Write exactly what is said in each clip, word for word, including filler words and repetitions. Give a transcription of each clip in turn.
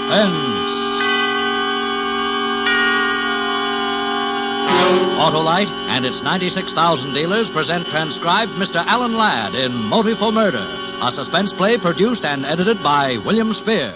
Suspense. Autolite and its ninety-six thousand dealers present transcribed Mister Alan Ladd in Motive for Murder, a suspense play produced and edited by William Spear.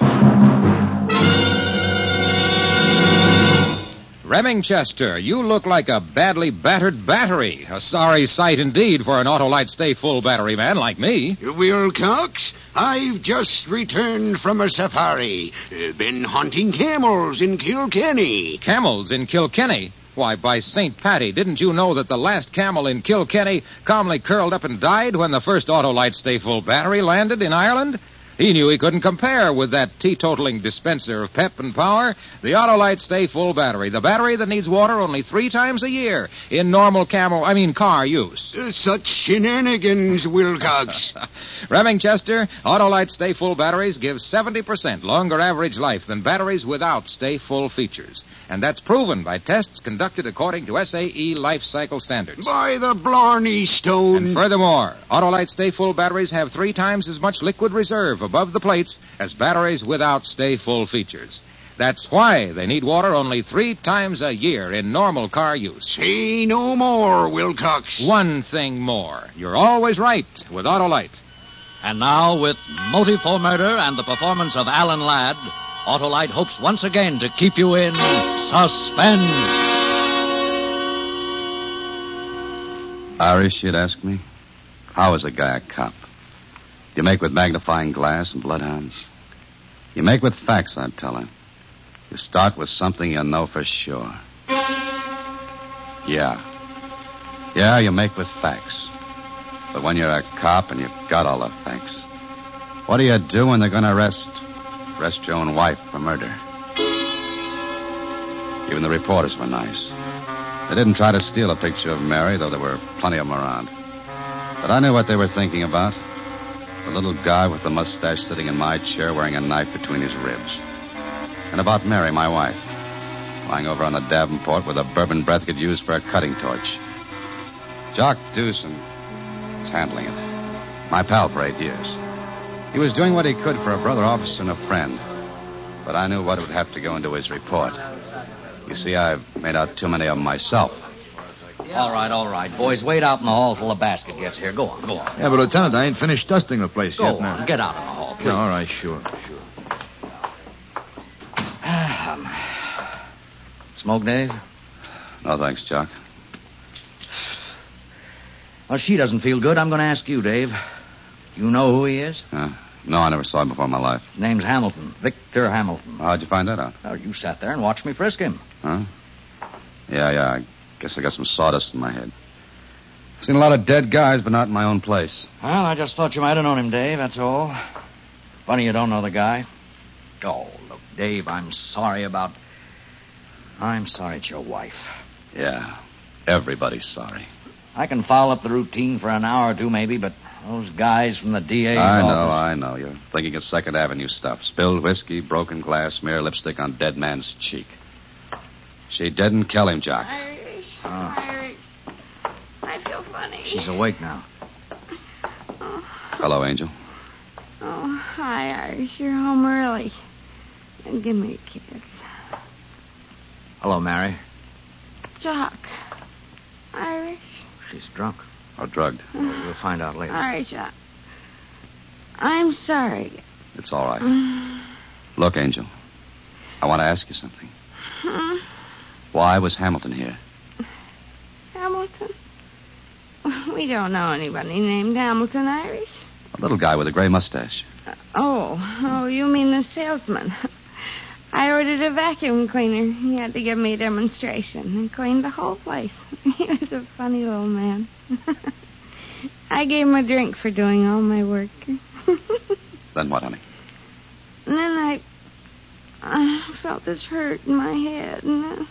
Remingchester, you look like a badly battered battery. A sorry sight indeed for an Autolite Stay Full battery man like me. Wilcox, I've just returned from a safari. Uh, been hunting camels in Kilkenny. Camels in Kilkenny? Why, by Saint Patty, didn't you know that the last camel in Kilkenny calmly curled up and died when the first Autolite Stay Full battery landed in Ireland? He knew he couldn't compare with that teetotaling dispenser of pep and power, the Autolite Stay Full battery, the battery that needs water only three times a year in normal camel, I mean car use. Uh, such shenanigans, Wilcox. Remingchester, Autolite Stay Full batteries give seventy percent longer average life than batteries without Stay Full features. And that's proven by tests conducted according to S A E life cycle standards. By the Blarney Stone. And furthermore, Autolite Stay Full batteries have three times as much liquid reserve above the plates as batteries without Stay Full features. That's why they need water only three times a year in normal car use. Say no more, Wilcox. One thing more. You're always right with Autolite. And now, with Motive for Murder and the performance of Alan Ladd, Autolite hopes once again to keep you in suspense. Irish, you'd ask me? How is a guy a cop? You make with magnifying glass and bloodhounds? You make with facts, I'd tell him. You start with something you know for sure. Yeah. Yeah, you make with facts. But when you're a cop and you've got all the facts, what do you do when they're going to arrest... arrest your own wife for murder? Even the reporters were nice. They didn't try to steal a picture of Mary, though there were plenty of them around. But I knew what they were thinking about. The little guy with the mustache sitting in my chair wearing a knife between his ribs. And about Mary, my wife, lying over on the Davenport with a bourbon breath could use for a cutting torch. Jock Dewson was handling it. My pal for eight years. He was doing what he could for a brother officer and a friend. But I knew what would have to go into his report. You see, I've made out too many of them myself. All right, all right. Boys, wait out in the hall till the basket gets here. Go on, go on. Yeah, but, Lieutenant, I ain't finished dusting the place Go yet on. now. Get out in the hall, please. Yeah, all right, sure, sure. Um, smoke, Dave? No, thanks, Jock. Well, she doesn't feel good. I'm going to ask you, Dave. You know who he is? Uh, no, I never saw him before in my life. His name's Hamilton. Victor Hamilton. How'd you find that out? Well, you sat there and watched me frisk him. Huh? Yeah, yeah, I guess I got some sawdust in my head. Seen a lot of dead guys, but not in my own place. Well, I just thought you might have known him, Dave, that's all. Funny you don't know the guy. Oh, look, Dave, I'm sorry about... I'm sorry it's your wife. Yeah, everybody's sorry. I can follow up the routine for an hour or two, maybe, but those guys from the D A's I know, office... I know. You're thinking of Second Avenue stuff. Spilled whiskey, broken glass, smear lipstick on dead man's cheek. She didn't kill him, Jock. Irish, Oh. Irish. I feel funny. She's awake now. Oh, Hello, Angel. oh, hi, Irish. You're home early. And give me a kiss. Hello, Mary. Jock. Irish. She's drunk. Or drugged. We'll find out later. Irish, I... I'm sorry. It's all right. Look, Angel, I want to ask you something. Huh? Why was Hamilton here? Hamilton? We don't know anybody named Hamilton, Irish. A little guy with a gray mustache. Uh, oh, oh, you mean the salesman. I ordered a vacuum cleaner. He had to give me a demonstration and cleaned the whole place. He was a funny little man. I gave him a drink for doing all my work. Then what, honey? And then I, I felt this hurt in my head, and then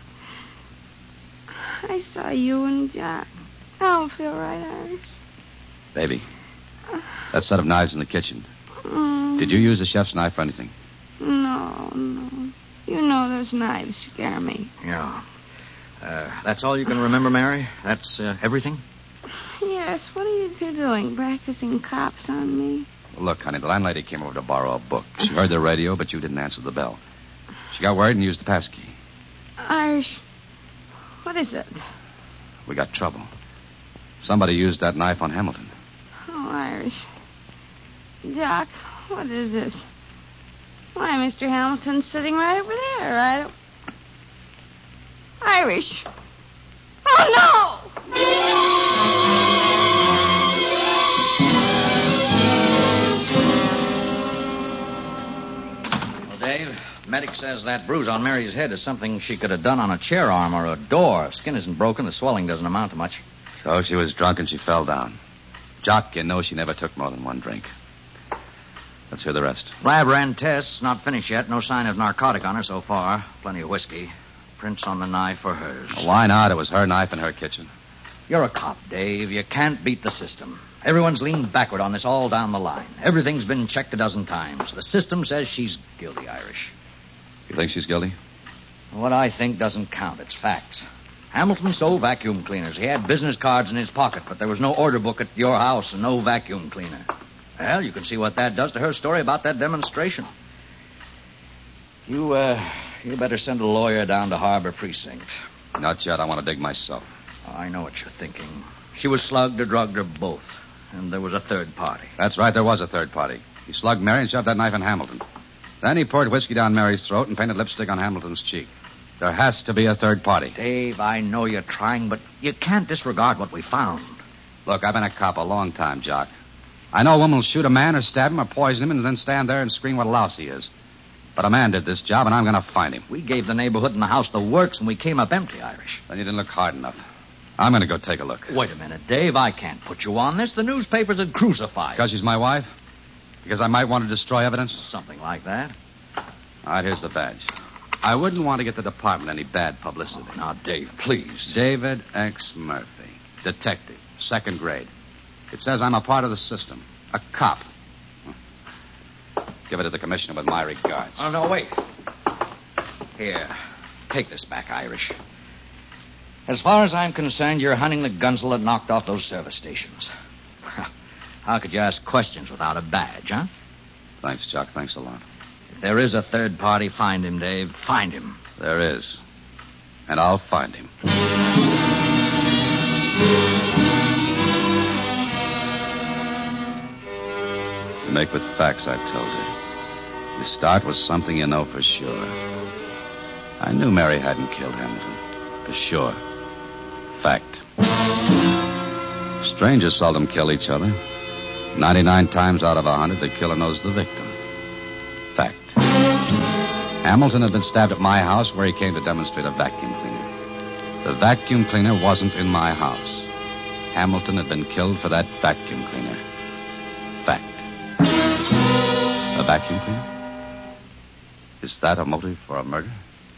I saw you and Jack. I don't feel right, Irish. Baby, that set of knives in the kitchen. Mm, Did you use the chef's knife for anything? No, no. You know those knives scare me. Yeah. Uh, that's all you can remember, Mary? That's uh, everything? Yes, what are you two doing? Practicing cops on me? Well, look, honey, the landlady came over to borrow a book. She heard the radio, but you didn't answer the bell. She got word and used the pass key. Irish, what is it? We got trouble. Somebody used that knife on Hamilton. Oh, Irish. Doc, what is this? Why, Mister Hamilton's sitting right over there. I don't... Irish. Oh, no! Well, Dave, medic says that bruise on Mary's head is something she could have done on a chair arm or a door. Skin isn't broken. The swelling doesn't amount to much. So she was drunk and she fell down. Jock, you know she never took more than one drink. Let's hear the rest. Lab ran tests. Not finished yet. No sign of narcotic on her so far. Plenty of whiskey. Prints on the knife are hers. Well, why not? It was her knife in her kitchen. You're a cop, Dave. You can't beat the system. Everyone's leaned backward on this all down the line. Everything's been checked a dozen times. The system says she's guilty, Irish. You think she's guilty? What I think doesn't count. It's facts. Hamilton sold vacuum cleaners. He had business cards in his pocket, but there was no order book at your house and no vacuum cleaner. Well, you can see what that does to her story about that demonstration. You, uh, you better send a lawyer down to Harbor Precinct. Not yet. I want to dig myself. Oh, I know what you're thinking. She was slugged or drugged or both. And there was a third party. That's right. There was a third party. He slugged Mary and shoved that knife in Hamilton. Then he poured whiskey down Mary's throat and painted lipstick on Hamilton's cheek. There has to be a third party. Dave, I know you're trying, but you can't disregard what we found. Look, I've been a cop a long time, Jock. I know a woman will shoot a man or stab him or poison him and then stand there and scream what a louse he is. But a man did this job, and I'm going to find him. We gave the neighborhood and the house the works, and we came up empty, Irish. Then you didn't look hard enough. I'm going to go take a look. Wait a minute, Dave. I can't put you on this. The newspapers would crucify you. Because she's my wife? Because I might want to destroy evidence? Something like that. All right, here's the badge. I wouldn't want to get the department any bad publicity. Oh, now, Dave, please. David X. Murphy, detective, second grade. It says I'm a part of the system, a cop. Give it to the commissioner with my regards. Oh, no, wait. Here, take this back, Irish. As far as I'm concerned, you're hunting the gunsel that knocked off those service stations. How could you ask questions without a badge, huh? Thanks, Chuck. Thanks a lot. If there is a third party, find him, Dave. Find him. There is. And I'll find him. You make with facts, I told you. You start with something you know for sure. I knew Mary hadn't killed Hamilton. For sure. Fact. Strangers seldom kill each other. Ninety-nine times out of a hundred, the killer knows the victim. Fact. Hamilton had been stabbed at my house where he came to demonstrate a vacuum cleaner. The vacuum cleaner wasn't in my house. Hamilton had been killed for that vacuum cleaner. Fact. A vacuum cleaner? Is that a motive for a murder?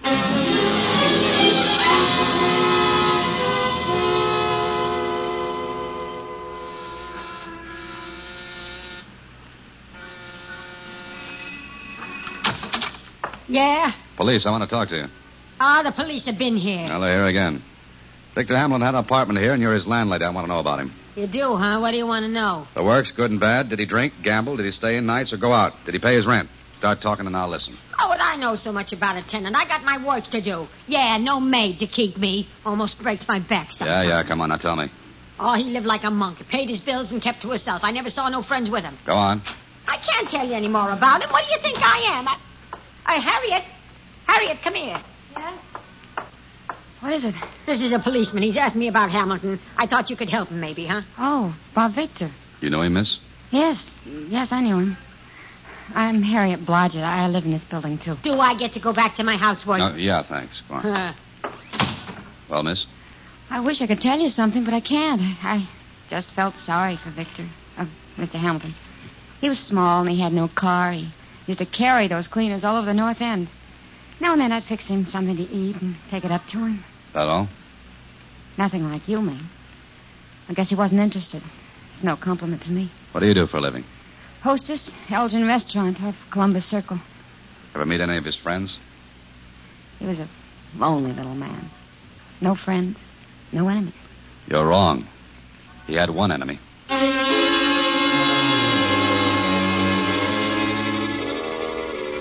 Yeah? Police, I want to talk to you. Ah, the police have been here. Well, they're here again. Victor Hamilton had an apartment here, and you're his landlady. I want to know about him. You do, huh? What do you want to know? The works, good and bad. Did he drink, gamble? Did he stay in nights or go out? Did he pay his rent? Start talking and I'll listen. How would I know so much about a tenant? I got my work to do. Yeah, no maid to keep me. Almost breaks my back sometimes. Yeah, yeah, come on, now tell me. Oh, he lived like a monk. Paid his bills and kept to himself. I never saw no friends with him. Go on. I can't tell you any more about him. What do you think I am? I... Uh, Harriet. Harriet, come here. Yes? What is it? This is a policeman. He's asked me about Hamilton. I thought you could help him, maybe, huh? Oh, Bob Victor. You know him, miss? Yes. Yes, I knew him. I'm Harriet Blodgett. I live in this building, too. Do I get to go back to my house for you? No, yeah, thanks. Go on. Uh, Well, miss? I wish I could tell you something, but I can't. I just felt sorry for Victor. Uh, Mister Hamilton. He was small and he had no car. He used to carry those cleaners all over the North End. Now and then I'd fix him something to eat and take it up to him. That all? Nothing like you, man. I guess he wasn't interested. It's no compliment to me. What do you do for a living? Hostess, Elgin Restaurant off Columbus Circle. Ever meet any of his friends? He was a lonely little man. No friends, no enemies. You're wrong. He had one enemy.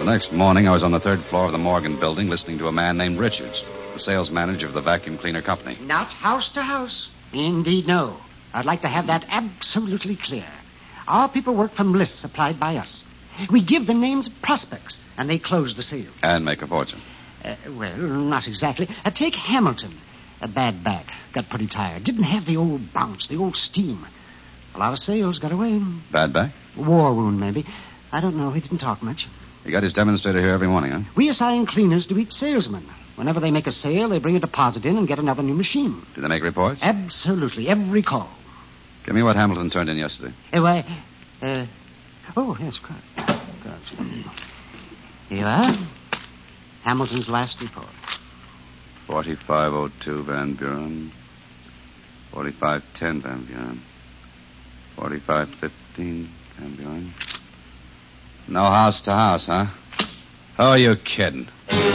The next morning, I was on the third floor of the Morgan building listening to a man named Richards, the sales manager of the vacuum cleaner company. Not house to house. Indeed, no. I'd like to have that absolutely clear. Our people work from lists supplied by us. We give them names of prospects, and they close the sale. And make a fortune. Uh, well, not exactly. Uh, take Hamilton. A bad back. Got pretty tired. Didn't have the old bounce, the old steam. A lot of sales got away. Bad back? War wound, maybe. I don't know. He didn't talk much. He got his demonstrator here every morning, huh? We assign cleaners to each salesman. Whenever they make a sale, they bring a deposit in and get another new machine. Do they make reports? Absolutely. Every call. Give me what Hamilton turned in yesterday. Uh, why, uh, oh, yes, correct. Here you are. Hamilton's last report. forty-five oh two Van Buren. forty-five ten Van Buren. forty-five fifteen Van Buren. No house to house, huh? Oh, are you kidding?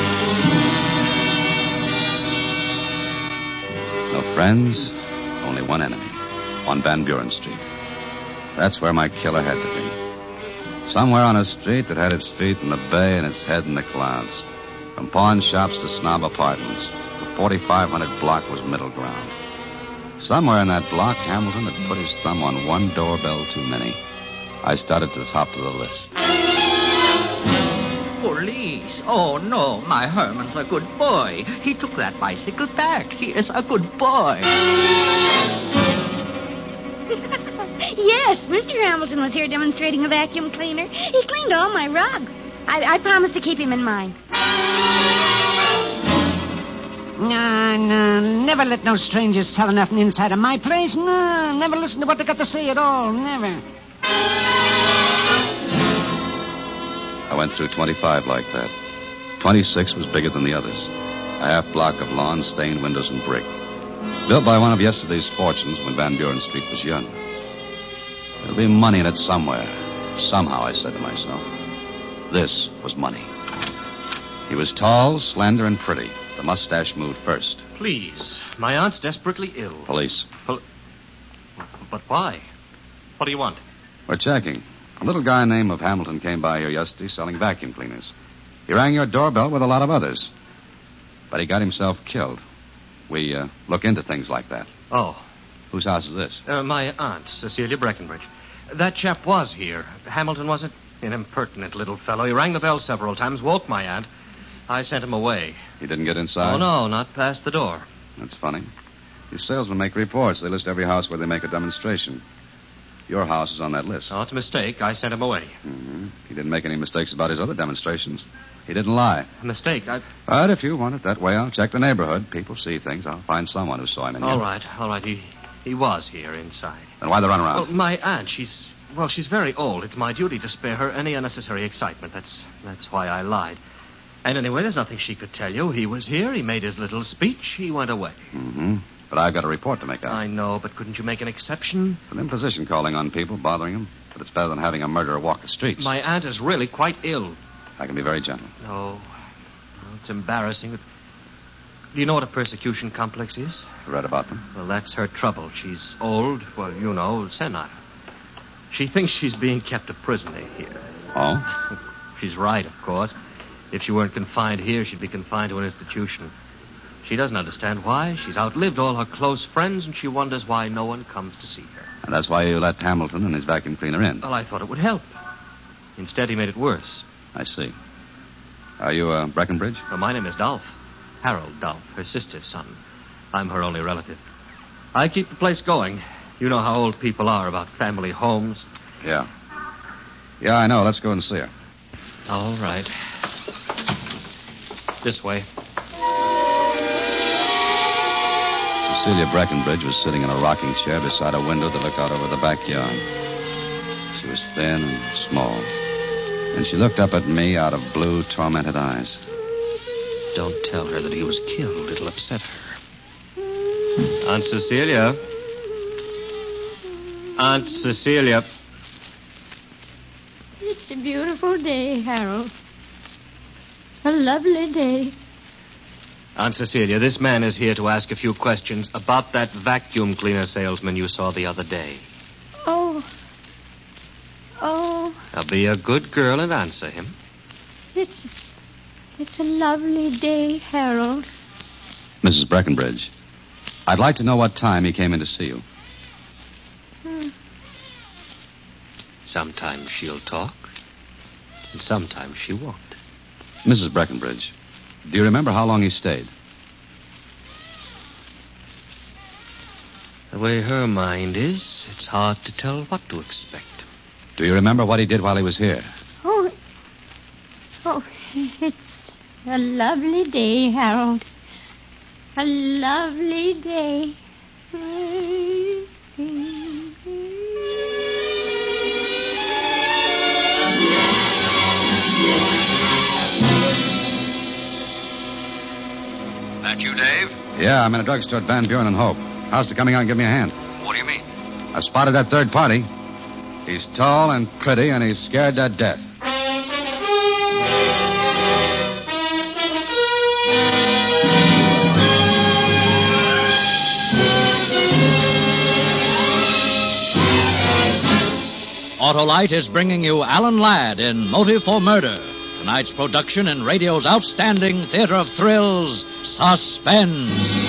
No friends, only one enemy. On Van Buren Street. That's where my killer had to be. Somewhere on a street that had its feet in the bay and its head in the clouds. From pawn shops to snob apartments, the forty-five hundred block was middle ground. Somewhere in that block, Hamilton had put his thumb on one doorbell too many. I started to the top of the list. Police. Oh, no, my Herman's a good boy. He took that bicycle back. He is a good boy. Yes, Mister Hamilton was here demonstrating a vacuum cleaner. He cleaned all my rugs. I, I promised to keep him in mind. No, no, never let no strangers sell nothing inside of my place. No, never listen to what they got to say at all. Never. I went through twenty-five like that. twenty-six was bigger than the others. A half block of lawn, stained windows, and brick. Built by one of yesterday's fortunes when Van Buren Street was young. There'll be money in it somewhere. Somehow, I said to myself. This was money. He was tall, slender, and pretty. The mustache moved first. Please. My aunt's desperately ill. Police. Pol- but why? What do you want? We're checking. A little guy named of Hamilton came by here yesterday selling vacuum cleaners. He rang your doorbell with a lot of others. But he got himself killed. We uh, look into things like that. Oh. Whose house is this? Uh, my aunt, Cecilia Breckenbridge. That chap was here. Hamilton, was it? An impertinent little fellow. He rang the bell several times, woke my aunt. I sent him away. He didn't get inside? Oh, no, not past the door. That's funny. These salesmen make reports. They list every house where they make a demonstration. Your house is on that list. Oh, it's a mistake. I sent him away. Mm-hmm. He didn't make any mistakes about his other demonstrations. He didn't lie. A mistake? I... But if you want it that way, I'll check the neighborhood. People see things. I'll find someone who saw him in here. All right, all right. He, he was here inside. Then why the runaround? Well, my aunt, she's... Well, she's very old. It's my duty to spare her any unnecessary excitement. That's that's why I lied. And anyway, there's nothing she could tell you. He was here. He made his little speech. He went away. Mm-hmm. But I've got a report to make out. I know, but couldn't you make an exception? It's an imposition calling on people, bothering them. But it's better than having a murderer walk the streets. My aunt is really quite ill. I can be very gentle. No. no it's embarrassing. But do you know what a persecution complex is? I read about them. Well, that's her trouble. She's old. Well, you know, senile. She thinks she's being kept a prisoner here. Oh? She's right, of course. If she weren't confined here, she'd be confined to an institution. She doesn't understand why. She's outlived all her close friends, and she wonders why no one comes to see her. And that's why you let Hamilton and his vacuum cleaner in. Well, I thought it would help. Instead, he made it worse. I see. Are you, uh, Breckenbridge? Well, my name is Dolph. Harold Dolph, her sister's son. I'm her only relative. I keep the place going. You know how old people are about family homes. Yeah. Yeah, I know. Let's go and see her. All right. This way. Cecilia Breckenbridge was sitting in a rocking chair beside a window that looked out over the backyard. She was thin and small. And she looked up at me out of blue, tormented eyes. Don't tell her that he was killed. It'll upset her. Aunt Cecilia. Aunt Cecilia. It's a beautiful day, Harold. A lovely day. Aunt Cecilia, this man is here to ask a few questions about that vacuum cleaner salesman you saw the other day. Oh. Oh. Now, be a good girl and answer him. It's, it's a lovely day, Harold. Missus Breckenbridge, I'd like to know what time he came in to see you. Hmm. Sometimes she'll talk, and sometimes she won't. Missus Breckenbridge, do you remember how long he stayed? The way her mind is, it's hard to tell what to expect. Do you remember what he did while he was here? Oh, oh, it's a lovely day, Harold. A lovely day. That you, Dave? Yeah, I'm in a drugstore at Van Buren and Hope. How's to coming out and give me a hand? What do you mean? I've spotted that third party. He's tall and pretty, and he's scared to death. Autolite is bringing you Alan Ladd in Motive for Murder. Tonight's production in radio's outstanding theater of thrills, Suspense.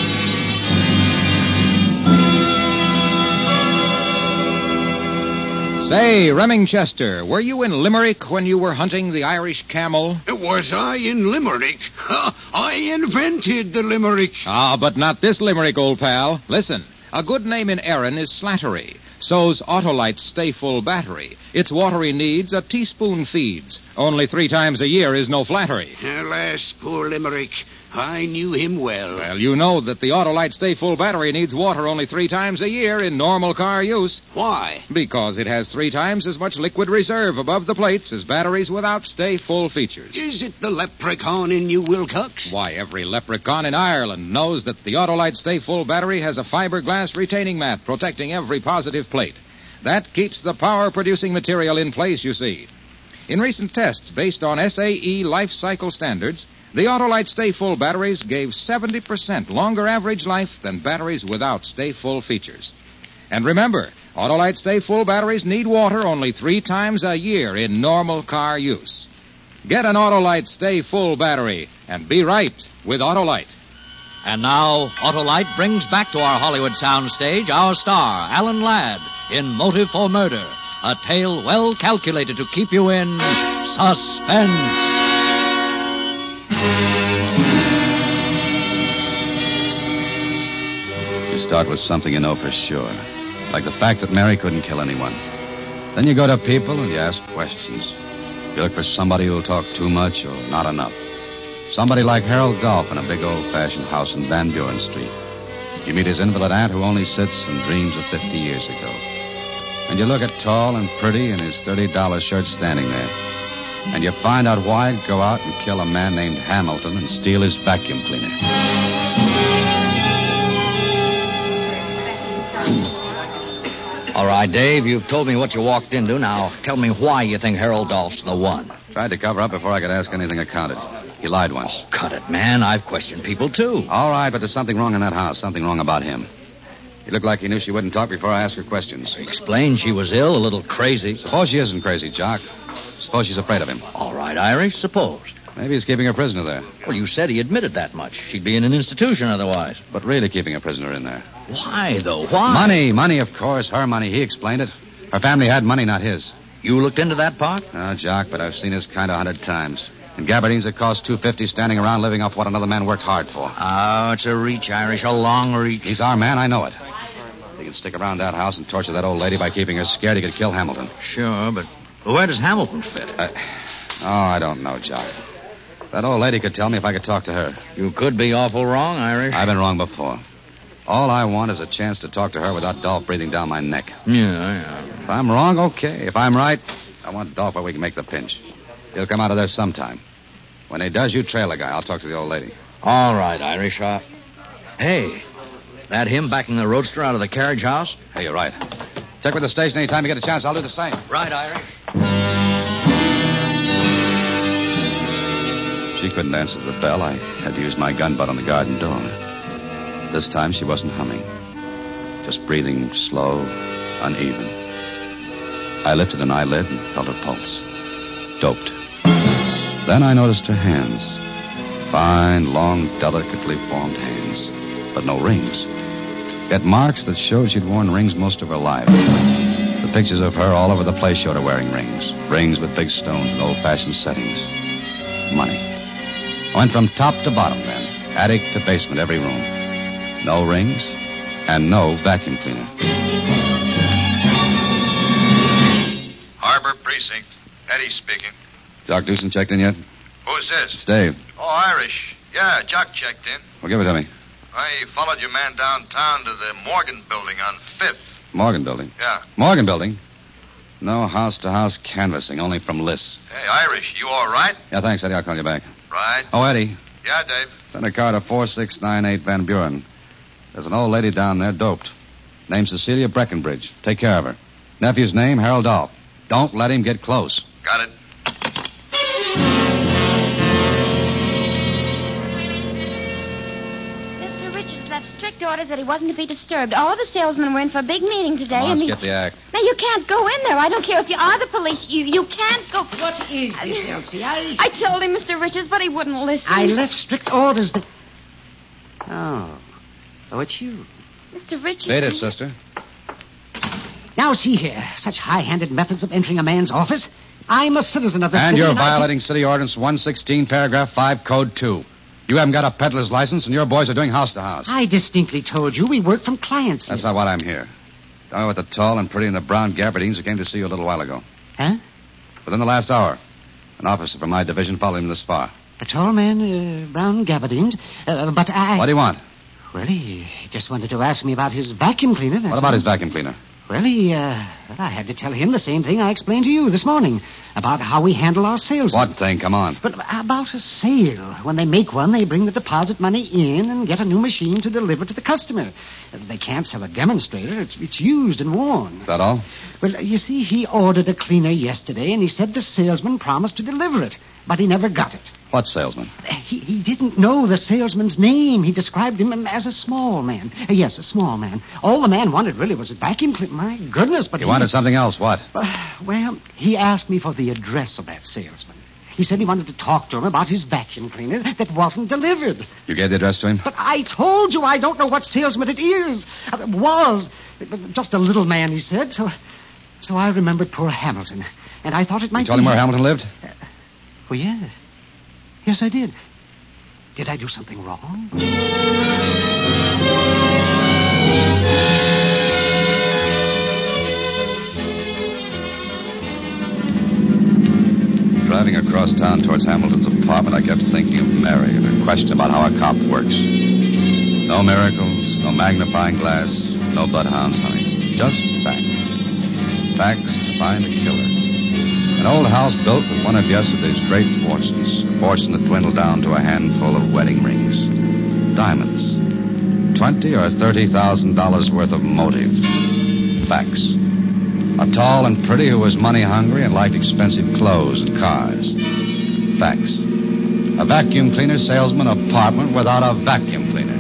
Say, Remingchester, were you in Limerick when you were hunting the Irish camel? Was I in Limerick? I invented the Limerick. Ah, but not this Limerick, old pal. Listen, a good name in Erin is Slattery. So's Autolite's Stay Full Battery. Its watery needs a teaspoon feeds. Only three times a year is no flattery. Alas, poor Limerick. I knew him well. Well, you know that the Autolite Stay Full Battery needs water only three times a year in normal car use. Why? Because it has three times as much liquid reserve above the plates as batteries without Stay Full features. Is it the leprechaun in New Wilcox? Why, every leprechaun in Ireland knows that the Autolite Stay Full Battery has a fiberglass retaining mat protecting every positive plate. That keeps the power-producing material in place, you see. In recent tests based on S A E life cycle standards, the Autolite Stay Full batteries gave seventy percent longer average life than batteries without Stay Full features. And remember, Autolite Stay Full batteries need water only three times a year in normal car use. Get an Autolite Stay Full battery and be right with Autolite. And now, Autolite brings back to our Hollywood soundstage our star, Alan Ladd, in Motive for Murder, a tale well calculated to keep you in suspense. You start with something you know for sure, like the fact that Mary couldn't kill anyone. Then you go to people and you ask questions. You look for somebody who'll talk too much or not enough. Somebody like Harold Dolph in a big old-fashioned house in Van Buren Street. You meet his invalid aunt who only sits and dreams of fifty years ago. And you look at tall and pretty in his thirty dollar shirt standing there. And you find out why he'd go out and kill a man named Hamilton and steal his vacuum cleaner. All right, Dave, you've told me what you walked into. Now, tell me why you think Harold Dolph's the one. Tried to cover up before I could ask anything accounted. He lied once. Oh, cut it, man. I've questioned people, too. All right, but there's something wrong in that house. Something wrong about him. He looked like he knew she wouldn't talk before I asked her questions. Explained she was ill, a little crazy. Suppose she isn't crazy, Jock. Suppose she's afraid of him. All right, Irish, supposed. Maybe he's keeping her prisoner there. Well, you said he admitted that much. She'd be in an institution otherwise. But really keeping a prisoner in there. Why, though? Why? Money, money, of course. Her money. He explained it. Her family had money, not his. You looked into that part? No, Jock, but I've seen his kind a hundred times. In gabardines that cost two fifty, standing around living off what another man worked hard for. Oh, it's a reach, Irish, a long reach. He's our man, I know it. He can stick around that house and torture that old lady by keeping her scared he could kill Hamilton. Sure, but where does Hamilton fit? Uh, oh, I don't know, Jock. That old lady could tell me if I could talk to her. You could be awful wrong, Irish. I've been wrong before. All I want is a chance to talk to her without Dolph breathing down my neck. Yeah, yeah. If I'm wrong, okay. If I'm right, I want Dolph where we can make the pinch. He'll come out of there sometime. When he does, you trail the guy. I'll talk to the old lady. All right, Irish. Uh, hey, that him backing the roadster out of the carriage house? Hey, you're right. Check with the station anytime you get a chance. I'll do the same. Right, Irish. She couldn't answer the bell. I had to use my gun butt on the garden door. This time she wasn't humming. Just breathing slow, uneven. I lifted an eyelid and felt her pulse. Doped. Then I noticed her hands. Fine, long, delicately formed hands. But no rings. Yet marks that showed she'd worn rings most of her life. The pictures of her all over the place showed her wearing rings. Rings with big stones and old-fashioned settings. Money. I went from top to bottom then. Attic to basement, every room. No rings and no vacuum cleaner. Harbor Precinct. Eddie speaking. Jock Dewson checked in yet? Who's this? It's Dave. Oh, Irish. Yeah, Jock checked in. Well, give it to me. I followed your man downtown to the Morgan building on Fifth. Morgan building? Yeah. Morgan building? No house-to-house canvassing, only from lists. Hey, Irish, you all right? Yeah, thanks, Eddie. I'll call you back. Right. Oh, Eddie. Yeah, Dave. Send a car to four six nine eight Van Buren. There's an old lady down there, doped. Name's Cecilia Breckenbridge. Take care of her. Nephew's name, Harold Dolph. Don't let him get close. Got it. Mister Richards left strict orders that he wasn't to be disturbed. All the salesmen were in for a big meeting today. Come on, and skip he... the act. Now, you can't go in there. I don't care if you are the police. You you can't go... What is this, Elsie? I... I told him, Mister Richards, but he wouldn't listen. I left strict orders that... Oh. Oh, it's you. Mister Richards... Beat it, sister. Now, see here. Such high-handed methods of entering a man's office. I'm a citizen of the And city. you're and I- violating City Ordinance one sixteen, Paragraph five, Code two. You haven't got a peddler's license, and your boys are doing house-to-house. I distinctly told you we work from clients' That's lists. not what I'm here. Tell me what the tall and pretty and the brown gabardines who came to see you a little while ago. Huh? Within the last hour, an officer from my division followed him this far. A tall man, uh, brown gabardines. Uh, but I... What do you want? Well, he he just wanted to ask me about his vacuum cleaner. that's What about all. his vacuum cleaner? Well, he, uh, well, I had to tell him the same thing I explained to you this morning about how we handle our sales. What thing? Come on. But about a sale. When they make one, they bring the deposit money in and get a new machine to deliver to the customer. They can't sell a demonstrator. It's, it's used and worn. Is that all? Well, you see, he ordered a cleaner yesterday, and he said the salesman promised to deliver it, but he never got it. What salesman? He, he didn't know the salesman's name. He described him as a small man. Uh, yes, a small man. All the man wanted really was a vacuum cleaner. My goodness, but You he... wanted something else. What? Uh, well, he asked me for the address of that salesman. He said he wanted to talk to him about his vacuum cleaner that wasn't delivered. You gave the address to him? But I told you I don't know what salesman it is. Uh, It was. Just a little man, he said. So so I remembered poor Hamilton. And I thought it might You told be... him where Hamilton lived? Oh, yeah. Yes, I did. Did I do something wrong? Driving across town towards Hamilton's apartment, I kept thinking of Mary and her question about how a cop works. No miracles, no magnifying glass, no bloodhounds, honey. Just facts. Facts to find a killer. An old house built with one of yesterday's great fortunes. A fortune that dwindled down to a handful of wedding rings. Diamonds. Twenty or thirty thousand dollars worth of motive. Facts. A tall and pretty who was money hungry and liked expensive clothes and cars. Facts. A vacuum cleaner salesman apartment without a vacuum cleaner.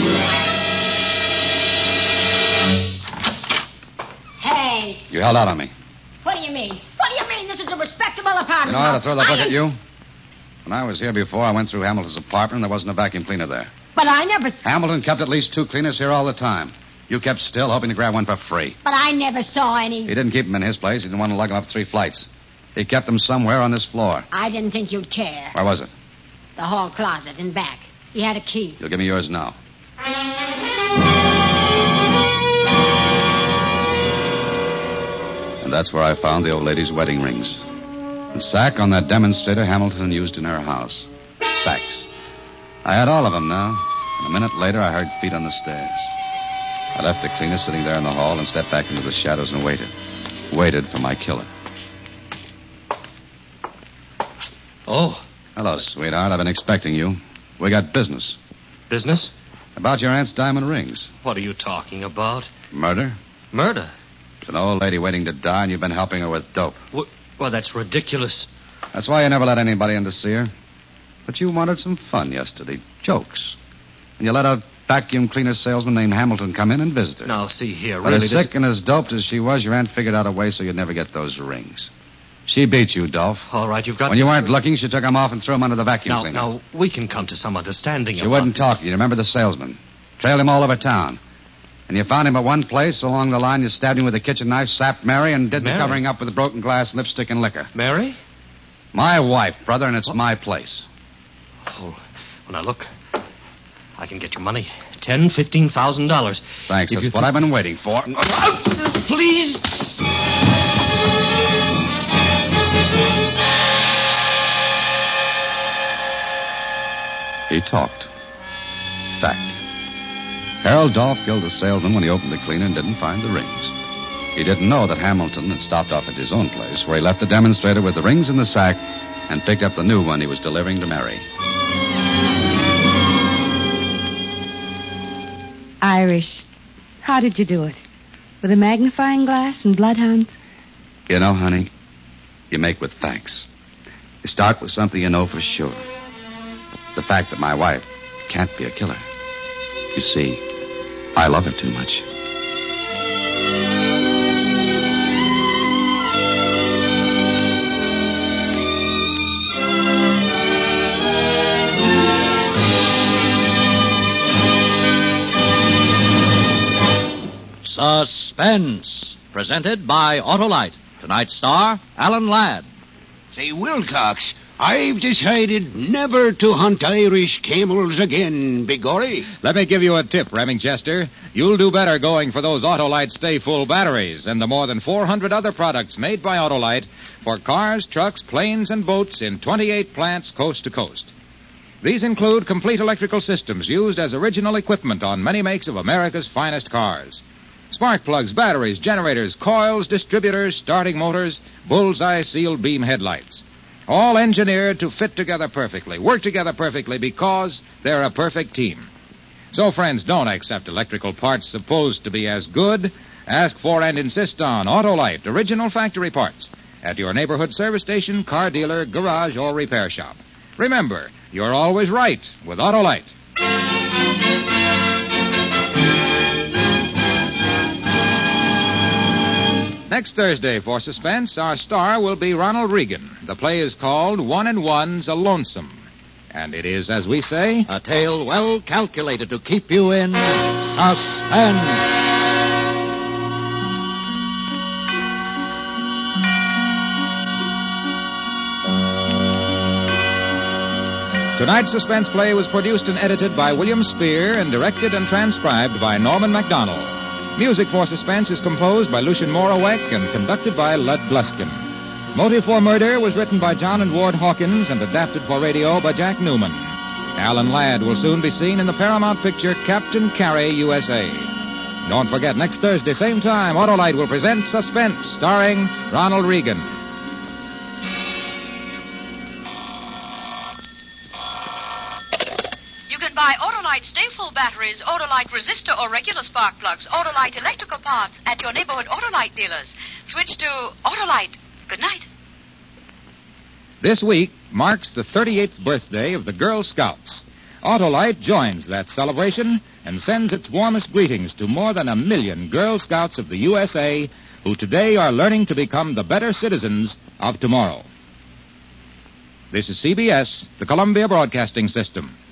Hey, You held out on me. what do you mean? What do you mean this is a respectable apartment? You know how to throw the book I at ain't- you? When I was here before, I went through Hamilton's apartment and there wasn't a vacuum cleaner there. But I never... Hamilton kept at least two cleaners here all the time. You kept still, hoping to grab one for free. But I never saw any... He didn't keep them in his place. He didn't want to lug them up three flights. He kept them somewhere on this floor. I didn't think you'd care. Where was it? The hall closet in back. He had a key. You'll give me yours now. And that's where I found the old lady's wedding rings. The sack on that demonstrator Hamilton used in her house. Facts. I had all of them now. And a minute later, I heard feet on the stairs. I left the cleaner sitting there in the hall and stepped back into the shadows and waited. Waited for my killer. Oh. Hello, sweetheart. I've been expecting you. We got business. Business? About your aunt's diamond rings. What are you talking about? Murder? Murder? There's an old lady waiting to die, and you've been helping her with dope. Well, well, that's ridiculous. That's why you never let anybody in to see her. But you wanted some fun yesterday. Jokes. And you let a vacuum cleaner salesman named Hamilton come in and visit her. Now, see here, But really... as this- sick and as doped as she was, your aunt figured out a way so you'd never get those rings. She beat you, Dolph. All right, you've got... When you weren't looking, she took him off and threw him under the vacuum Now, cleaner. now, we can come to some understanding She about... wouldn't talk to you. Remember the salesman? Trailed him all over town. And you found him at one place. Along the line, you stabbed him with a kitchen knife, sapped Mary, and did Mary? the covering up with broken glass, lipstick, and liquor. Mary? My wife, brother, and it's what? my place. Oh, well, now, look. I can get you money. Ten, fifteen thousand dollars. Thanks. If That's what th- I've been waiting for. Please. He talked. Fact. Harold Dolph killed the salesman when he opened the cleaner and didn't find the rings. He didn't know that Hamilton had stopped off at his own place, where he left the demonstrator with the rings in the sack and picked up the new one he was delivering to Mary. Irish, how did you do it? With a magnifying glass and bloodhounds? You know, honey, you make with facts. You start with something you know for sure. The fact that my wife can't be a killer. You see, I love her too much. Suspense, presented by Autolite. Tonight's star, Alan Ladd. Say, Wilcox, I've decided never to hunt Irish camels again, Biggory. Let me give you a tip, Remingchester. You'll do better going for those Autolite Stay Full batteries and the more than four hundred other products made by Autolite for cars, trucks, planes, and boats in twenty-eight plants coast to coast. These include complete electrical systems used as original equipment on many makes of America's finest cars. Spark plugs, batteries, generators, coils, distributors, starting motors, bullseye sealed beam headlights. All engineered to fit together perfectly, work together perfectly because they're a perfect team. So, friends, don't accept electrical parts supposed to be as good. Ask for and insist on Autolite, original factory parts, at your neighborhood service station, car dealer, garage, or repair shop. Remember, you're always right with Autolite. Next Thursday for Suspense, our star will be Ronald Reagan. The play is called One and One's a Lonesome. And it is, as we say, a tale well calculated to keep you in suspense. Tonight's suspense play was produced and edited by William Spear and directed and transcribed by Norman MacDonald. Music for Suspense is composed by Lucien Morawek and conducted by Lud Gluskin. Motive for Murder was written by John and Ward Hawkins and adapted for radio by Jack Newman. Alan Ladd will soon be seen in the Paramount picture Captain Carey, U S A. Don't forget, next Thursday, same time, Autolite will present Suspense, starring Ronald Reagan. Buy Autolite Stay Full batteries, Autolite resistor or regular spark plugs, Autolite electrical parts at your neighborhood Autolite dealers. Switch to Autolite. Good night. This week marks the thirty-eighth birthday of the Girl Scouts. Autolite joins that celebration and sends its warmest greetings to more than a million Girl Scouts of the U S A who today are learning to become the better citizens of tomorrow. This is C B S, the Columbia Broadcasting System.